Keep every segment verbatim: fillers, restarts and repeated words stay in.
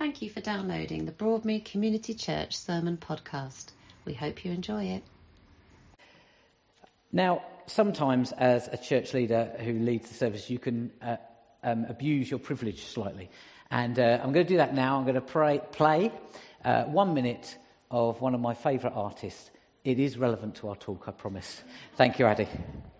Thank you for downloading the Broadmead Community Church Sermon Podcast. We hope you enjoy it. Now, sometimes as a church leader who leads the service, you can uh, um, abuse your privilege slightly. And uh, I'm going to do that now. I'm going to pray, play uh, one minute of one of my favourite artists. It is relevant to our talk, I promise. Thank you, Addy.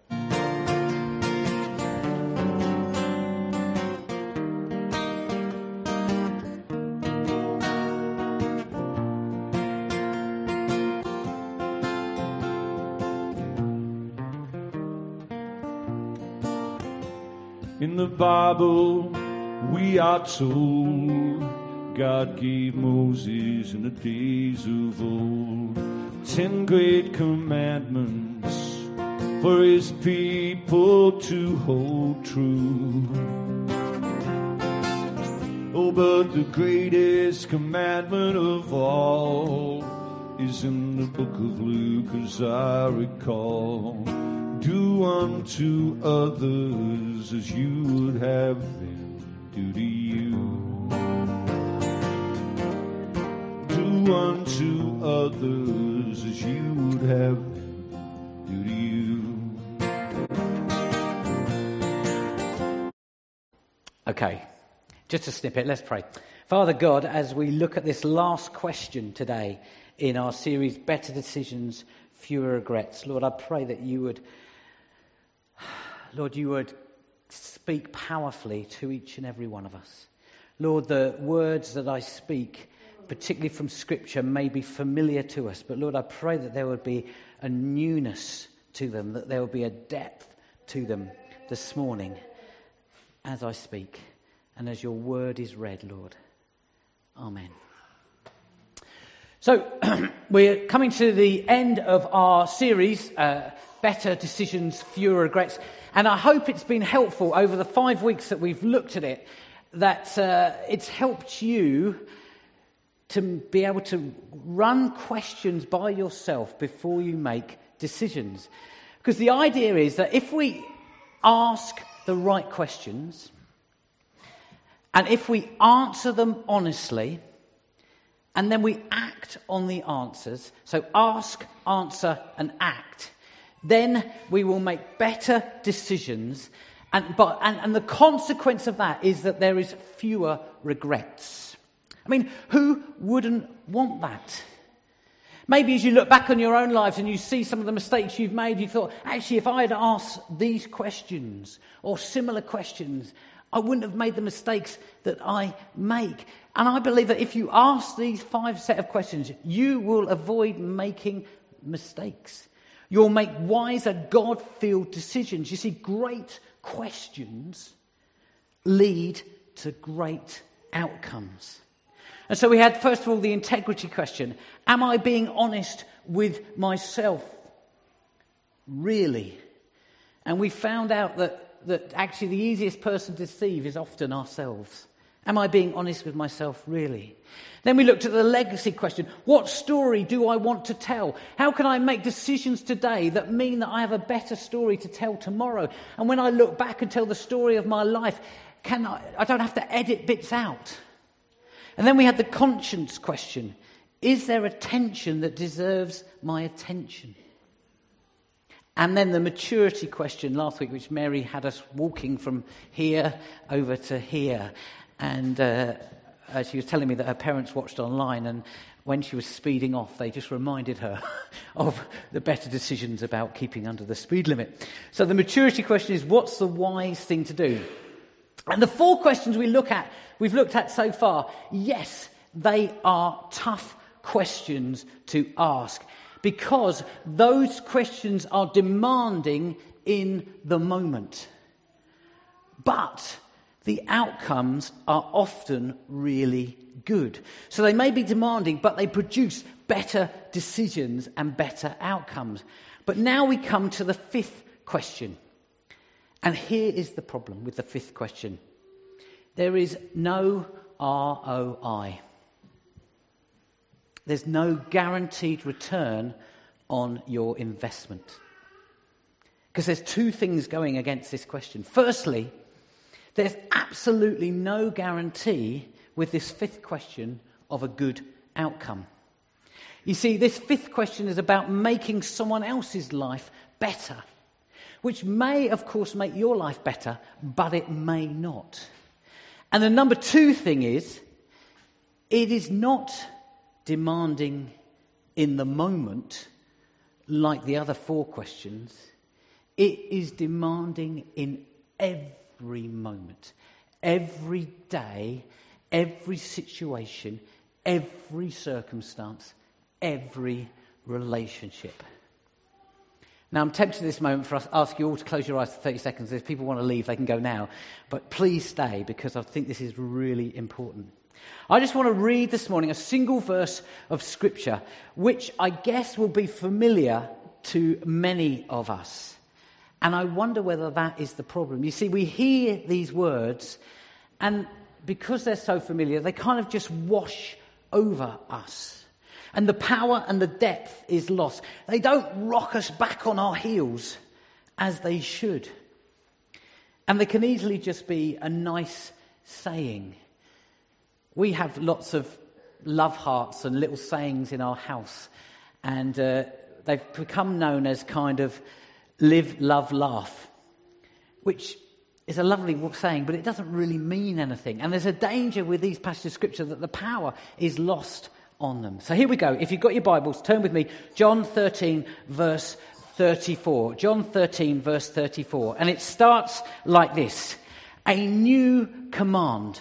In the Bible, we are told God gave Moses in the days of old ten great commandments for his people to hold true. Oh, but the greatest commandment of all is in the book of Luke, as I recall. Do unto others as you would have them do to you. Do unto others as you would have them do to you. Okay, just a snippet, let's pray. Father God, as we look at this last question today in our series, Better Decisions, Fewer Regrets, Lord, I pray that you would Lord, you would speak powerfully to each and every one of us. Lord, the words that I speak, particularly from Scripture, may be familiar to us. But Lord, I pray that there would be a newness to them, that there would be a depth to them this morning as I speak and as your word is read, Lord. Amen. So, we're coming to the end of our series, uh, Better Decisions, Fewer Regrets. And I hope it's been helpful over the five weeks that we've looked at it, that uh, it's helped you to be able to run questions by yourself before you make decisions. Because the idea is that if we ask the right questions, and if we answer them honestly, and then we act on the answers, so ask, answer, and act, then we will make better decisions, and, but, and, and the consequence of that is that there is fewer regrets. I mean, who wouldn't want that? Maybe as you look back on your own lives and you see some of the mistakes you've made, you thought, actually, if I had asked these questions or similar questions, I wouldn't have made the mistakes that I make. And I believe that if you ask these five set of questions, you will avoid making mistakes. You'll make wiser, God-filled decisions. You see, great questions lead to great outcomes. And so we had, first of all, the integrity question. Am I being honest with myself? Really? And we found out that, that actually the easiest person to deceive is often ourselves. Am I being honest with myself, really? Then we looked at the legacy question. What story do I want to tell? How can I make decisions today that mean that I have a better story to tell tomorrow? And when I look back and tell the story of my life, can I, I don't have to edit bits out. And then we had the conscience question. Is there a tension that deserves my attention? And then the maturity question last week, which Mary had us walking from here over to here. And uh, uh, she was telling me that her parents watched online, and when she was speeding off, they just reminded her of the better decisions about keeping under the speed limit. So the maturity question is, what's the wise thing to do? And the four questions we look at, we've looked at so far, yes, they are tough questions to ask, because those questions are demanding in the moment. But the outcomes are often really good. So they may be demanding, but they produce better decisions and better outcomes. But now we come to the fifth question. And here is the problem with the fifth question. There is no R O I. There's no guaranteed return on your investment. Because there's two things going against this question. Firstly, there's absolutely no guarantee with this fifth question of a good outcome. You see, this fifth question is about making someone else's life better, which may, of course, make your life better, but it may not. And the number two thing is, it is not demanding in the moment like the other four questions. It is demanding in every moment, every day, every situation, every circumstance, every relationship. Now, I'm tempted at this moment for us to ask you all to close your eyes for thirty seconds. If people want to leave, they can go now. But please stay, because I think this is really important. I just want to read this morning a single verse of Scripture, which I guess will be familiar to many of us. And I wonder whether that is the problem. You see, we hear these words, and because they're so familiar, they kind of just wash over us. And the power and the depth is lost. They don't rock us back on our heels as they should. And they can easily just be a nice saying. We have lots of love hearts and little sayings in our house. And uh, they've become known as kind of live, love, laugh. Which is a lovely saying, but it doesn't really mean anything. And there's a danger with these passages of Scripture that the power is lost on them. So here we go. If you've got your Bibles, turn with me. John thirteen, verse thirty-four. John thirteen, verse thirty-four. And it starts like this. A new command.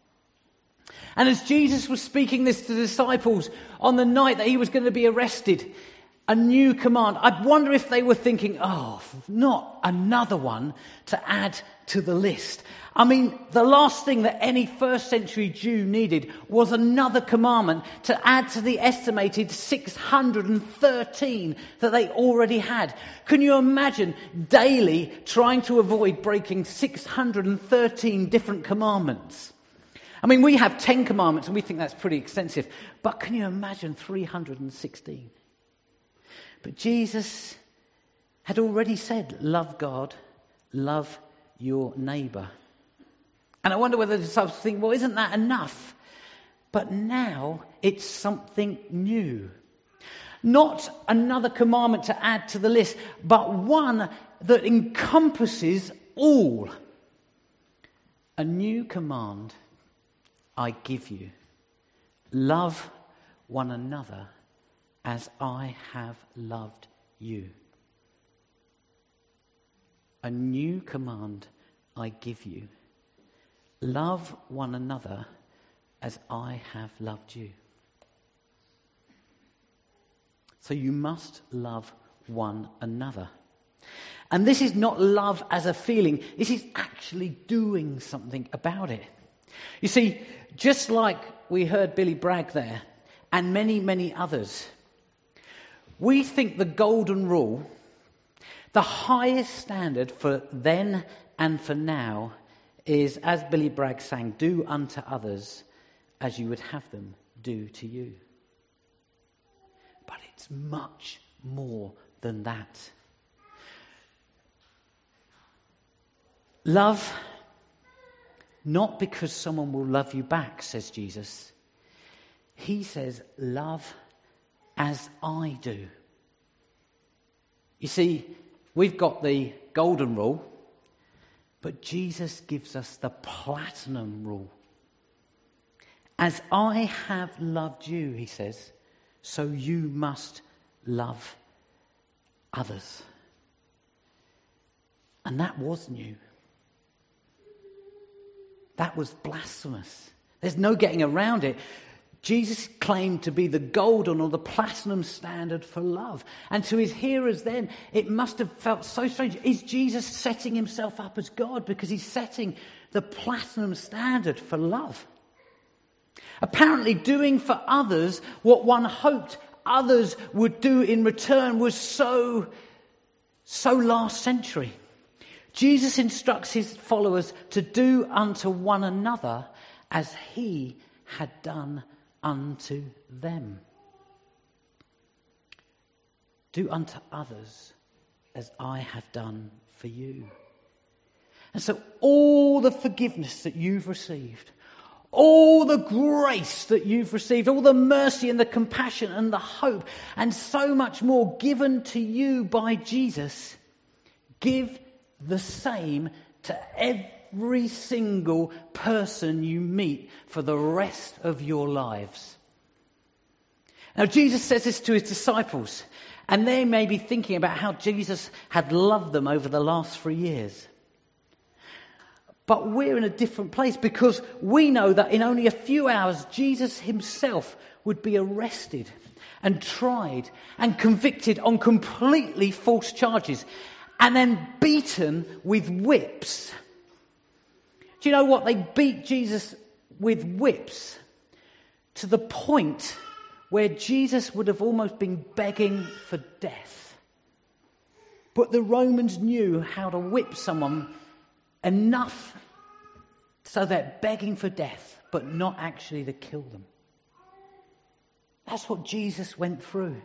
And as Jesus was speaking this to the disciples on the night that he was going to be arrested, a new command. I wonder if they were thinking, oh, not another one to add to the list. I mean, the last thing that any first century Jew needed was another commandment to add to the estimated six hundred thirteen that they already had. Can you imagine daily trying to avoid breaking six hundred thirteen different commandments? I mean, we have ten commandments and we think that's pretty extensive. But can you imagine three hundred sixteen? But Jesus had already said, love God, love your neighbour. And I wonder whether the disciples think, well, isn't that enough? But now it's something new. Not another commandment to add to the list, but one that encompasses all. A new command I give you. Love one another as I have loved you. A new command I give you. Love one another as I have loved you. So you must love one another. And this is not love as a feeling. This is actually doing something about it. You see, just like we heard Billy Bragg there, and many, many others, we think the golden rule, the highest standard for then and for now, is, as Billy Bragg sang, do unto others as you would have them do to you. But it's much more than that. Love, not because someone will love you back, says Jesus. He says, love as I do. You see, we've got the golden rule, but Jesus gives us the platinum rule. As I have loved you, he says, so you must love others. And that was new. That was blasphemous. There's no getting around it. Jesus claimed to be the golden or the platinum standard for love. And to his hearers then, it must have felt so strange. Is Jesus setting himself up as God because he's setting the platinum standard for love? Apparently doing for others what one hoped others would do in return was so, so last century. Jesus instructs his followers to do unto one another as he had done unto them. Do unto others as I have done for you. And so all the forgiveness that you've received, all the grace that you've received, all the mercy and the compassion and the hope, and so much more given to you by Jesus, give the same to every single person you meet for the rest of your lives. Now, Jesus says this to his disciples, and they may be thinking about how Jesus had loved them over the last three years. But we're in a different place because we know that in only a few hours, Jesus himself would be arrested and tried and convicted on completely false charges and then beaten with whips. Do you know what? They beat Jesus with whips to the point where Jesus would have almost been begging for death. But the Romans knew how to whip someone enough so they're begging for death, but not actually to kill them. That's what Jesus went through.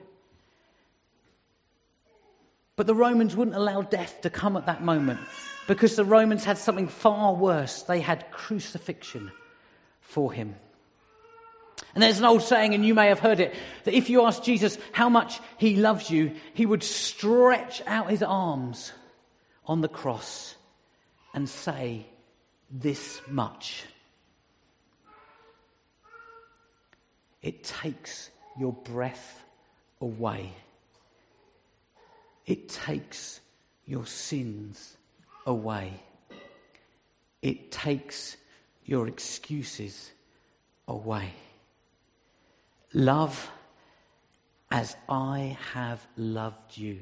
But the Romans wouldn't allow death to come at that moment because the Romans had something far worse. They had crucifixion for him. And there's an old saying, and you may have heard it, that if you ask Jesus how much he loves you, he would stretch out his arms on the cross and say, this much. It takes your breath away. It takes your sins away. It takes your excuses away. Love as I have loved you.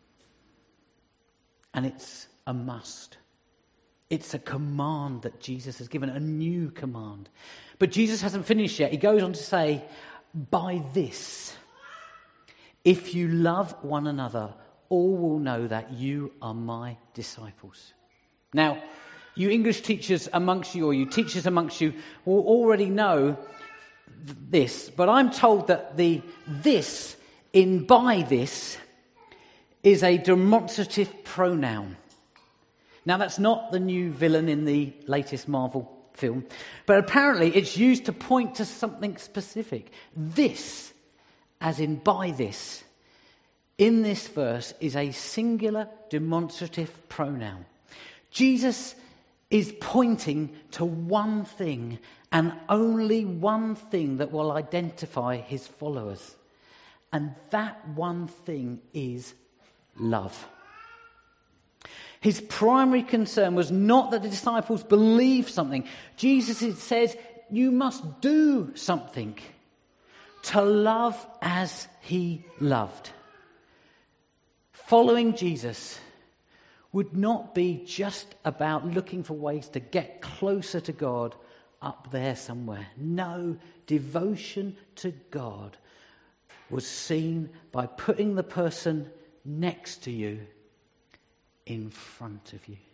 And it's a must. It's a command that Jesus has given, a new command. But Jesus hasn't finished yet. He goes on to say, by this, if you love one another, all will know that you are my disciples. Now, you English teachers amongst you, or you teachers amongst you, will already know this, but I'm told that the this in by this is a demonstrative pronoun. Now, that's not the new villain in the latest Marvel film, but apparently it's used to point to something specific. This, as in by this, in this verse is a singular demonstrative pronoun. Jesus is pointing to one thing and only one thing that will identify his followers. And that one thing is love. His primary concern was not that the disciples believe something. Jesus had said, you must do something to love as he loved. Following Jesus would not be just about looking for ways to get closer to God up there somewhere. No, devotion to God was seen by putting the person next to you in front of you.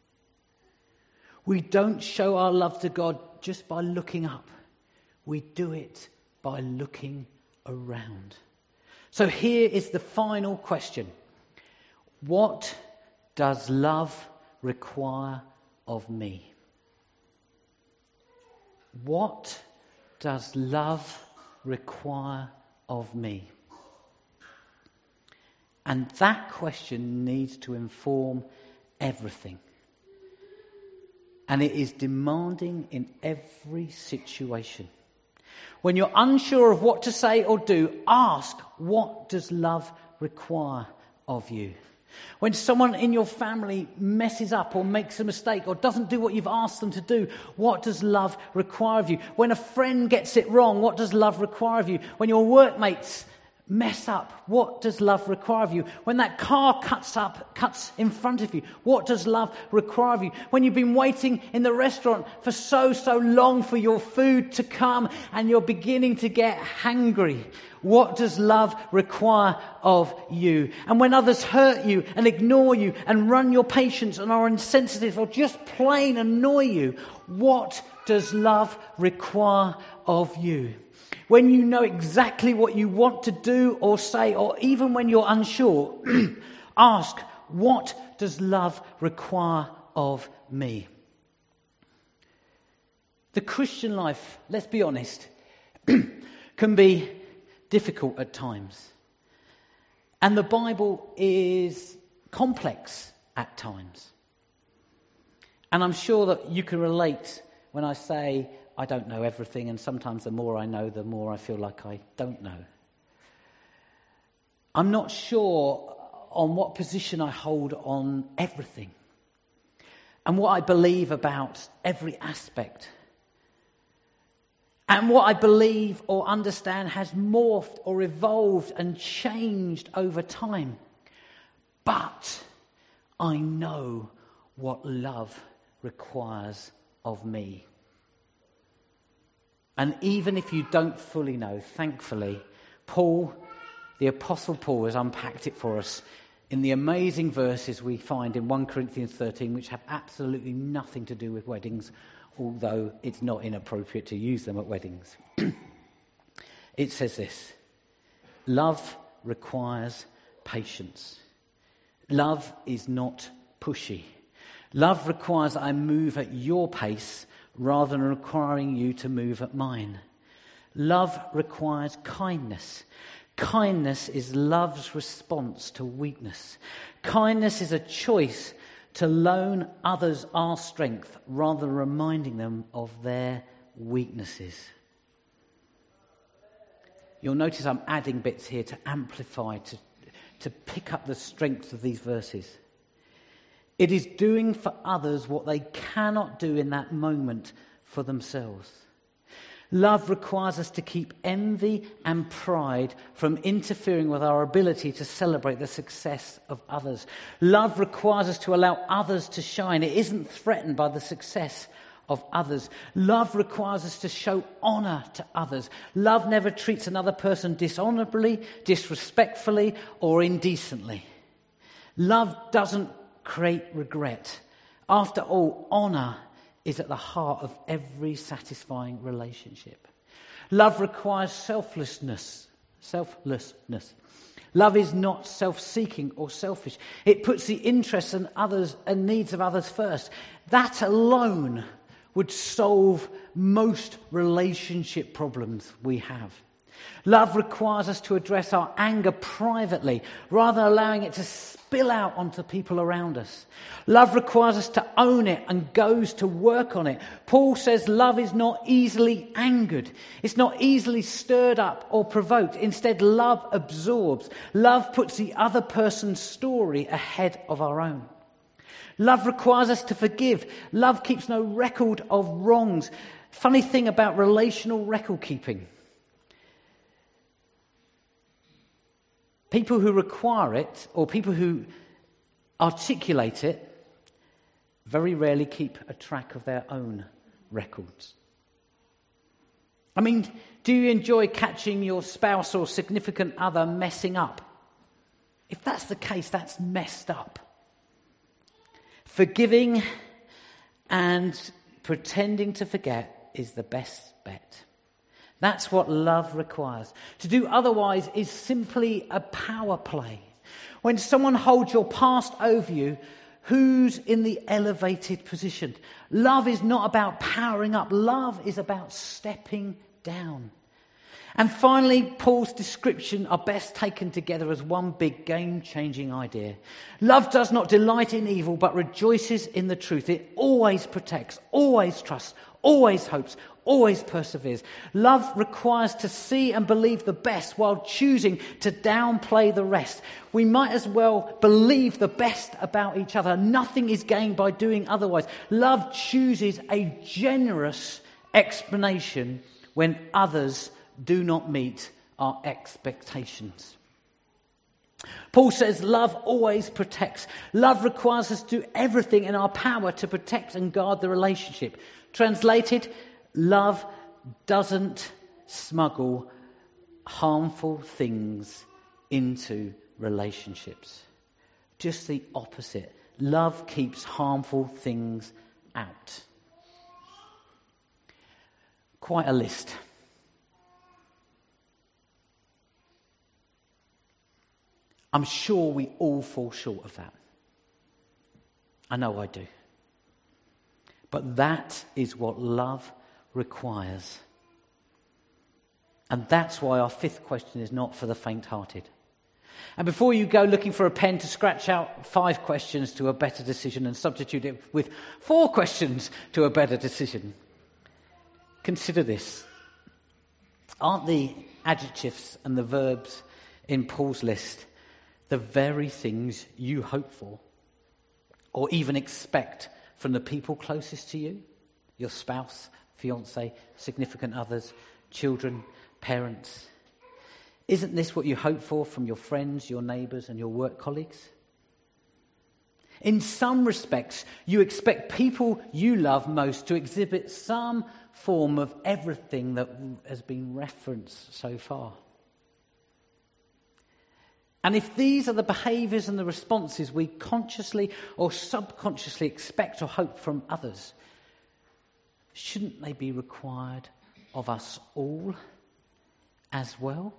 We don't show our love to God just by looking up. We do it by looking around. So here is the final question. What does love require of me? What does love require of me? And that question needs to inform everything. And it is demanding in every situation. When you're unsure of what to say or do, ask, what does love require of you? When someone in your family messes up or makes a mistake or doesn't do what you've asked them to do, what does love require of you? When a friend gets it wrong, what does love require of you? When your workmates mess up, what does love require of you? When that car cuts up, cuts in front of you, what does love require of you? When you've been waiting in the restaurant for so, so long for your food to come and you're beginning to get hangry, what does love require of you? And when others hurt you and ignore you and run your patience and are insensitive or just plain annoy you, what does love require of you? When you know exactly what you want to do or say, or even when you're unsure, ask, what does love require of me? The Christian life, let's be honest, can be difficult at times. And the Bible is complex at times. And I'm sure that you can relate when I say I don't know everything, and sometimes the more I know, the more I feel like I don't know. I'm not sure on what position I hold on everything and what I believe about every aspect. And what I believe or understand has morphed or evolved and changed over time. But I know what love requires of me. And even if you don't fully know, thankfully, Paul, the Apostle Paul, has unpacked it for us in the amazing verses we find in First Corinthians thirteen, which have absolutely nothing to do with weddings, although it's not inappropriate to use them at weddings. It says this: love requires patience. Love is not pushy. Love requires that I move at your pace rather than requiring you to move at mine. Love requires kindness. Kindness is love's response to weakness. Kindness is a choice to loan others our strength rather than reminding them of their weaknesses. You'll notice I'm adding bits here to amplify, to, to pick up the strength of these verses. It is doing for others what they cannot do in that moment for themselves. Love requires us to keep envy and pride from interfering with our ability to celebrate the success of others. Love requires us to allow others to shine. It isn't threatened by the success of others. Love requires us to show honour to others. Love never treats another person dishonourably, disrespectfully, or indecently. Love doesn't create regret. After all, honour is at the heart of every satisfying relationship. Love requires selflessness. Selflessness. Love is not self-seeking or selfish. It puts the interests and others and needs of others first. That alone would solve most relationship problems we have. Love requires us to address our anger privately rather than allowing it to spill out onto people around us. Love requires us to own it and goes to work on it. Paul says love is not easily angered. It's not easily stirred up or provoked. Instead, love absorbs. Love puts the other person's story ahead of our own. Love requires us to forgive. Love keeps no record of wrongs. Funny thing about relational record keeping. People who require it, or people who articulate it, very rarely keep a track of their own records. I mean, do you enjoy catching your spouse or significant other messing up? If that's the case, that's messed up. Forgiving and pretending to forget is the best bet. That's what love requires. To do otherwise is simply a power play. When someone holds your past over you, who's in the elevated position? Love is not about powering up. Love is about stepping down. And finally, Paul's description are best taken together as one big game-changing idea. Love does not delight in evil, but rejoices in the truth. It always protects, always trusts, always hopes, always perseveres. Love requires to see and believe the best while choosing to downplay the rest. We might as well believe the best about each other. Nothing is gained by doing otherwise. Love chooses a generous explanation when others do not meet our expectations. Paul says love always protects. Love requires us to do everything in our power to protect and guard the relationship. Translated, love doesn't smuggle harmful things into relationships. Just the opposite. Love keeps harmful things out. Quite a list. I'm sure we all fall short of that. I know I do. But that is what love requires. And that's why our fifth question is not for the faint-hearted. And before you go looking for a pen to scratch out five questions to a better decision and substitute it with four questions to a better decision, consider this. Aren't the adjectives and the verbs in Paul's list the very things you hope for or even expect from the people closest to you? Your spouse, fiancé, significant others, children, parents. Isn't this what you hope for from your friends, your neighbours and your work colleagues? In some respects, you expect people you love most to exhibit some form of everything that has been referenced so far. And if these are the behaviours and the responses we consciously or subconsciously expect or hope from others, shouldn't they be required of us all as well?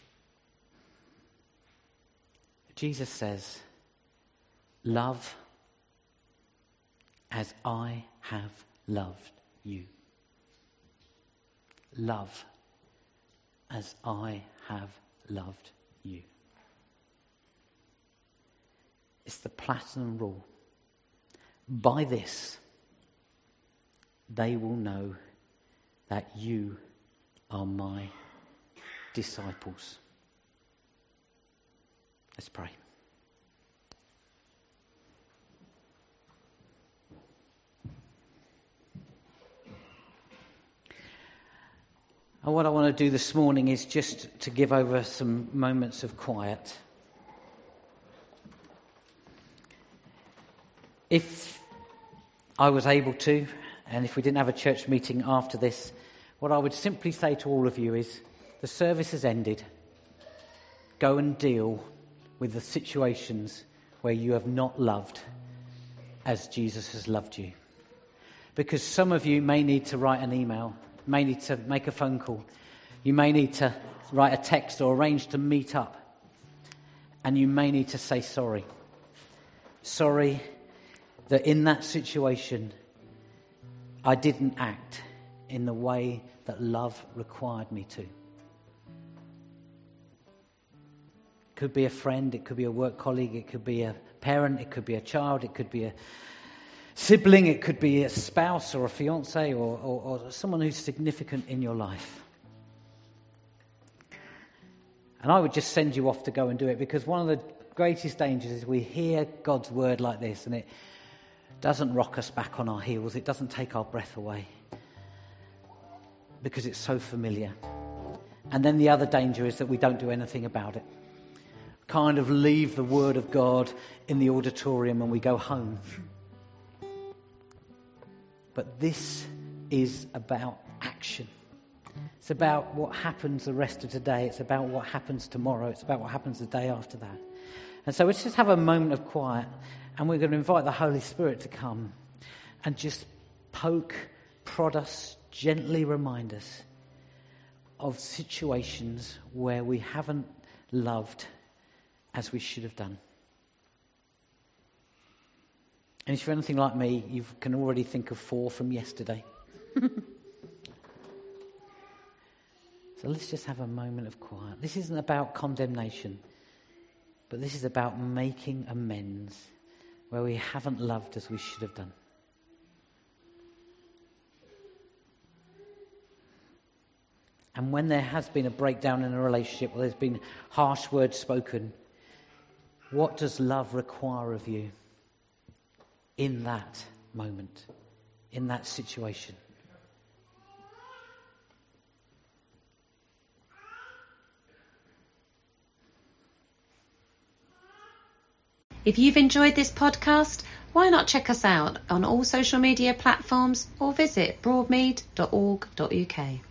Jesus says, love as I have loved you. Love as I have loved you. It's the platinum rule. By this, they will know that you are my disciples. Let's pray. And what I want to do this morning is just to give over some moments of quiet. If I was able to, and if we didn't have a church meeting after this, what I would simply say to all of you is, the service has ended. Go and deal with the situations where you have not loved as Jesus has loved you. Because some of you may need to write an email, may need to make a phone call, you may need to write a text or arrange to meet up, and you may need to say sorry. Sorry that in that situation I didn't act in the way that love required me to. It could be a friend, it could be a work colleague, it could be a parent, it could be a child, it could be a sibling, it could be a spouse or a fiancé or, or, or someone who's significant in your life. And I would just send you off to go and do it, because one of the greatest dangers is we hear God's word like this and it doesn't rock us back on our heels, it doesn't take our breath away, because it's so familiar. And then the other danger is that we don't do anything about it. Kind of leave the word of God in the auditorium and we go home. But this is about action. It's about what happens the rest of today. It's about what happens tomorrow. It's about what happens the day after that. And so let's just have a moment of quiet, and we're going to invite the Holy Spirit to come and just poke, prod us, gently remind us of situations where we haven't loved as we should have done. And if you're anything like me, you can already think of four from yesterday. So let's just have a moment of quiet. This isn't about condemnation, but this is about making amends where we haven't loved as we should have done. And when there has been a breakdown in a relationship, or there's been harsh words spoken, what does love require of you in that moment, in that situation? If you've enjoyed this podcast, why not check us out on all social media platforms or visit broadmead dot org dot uk.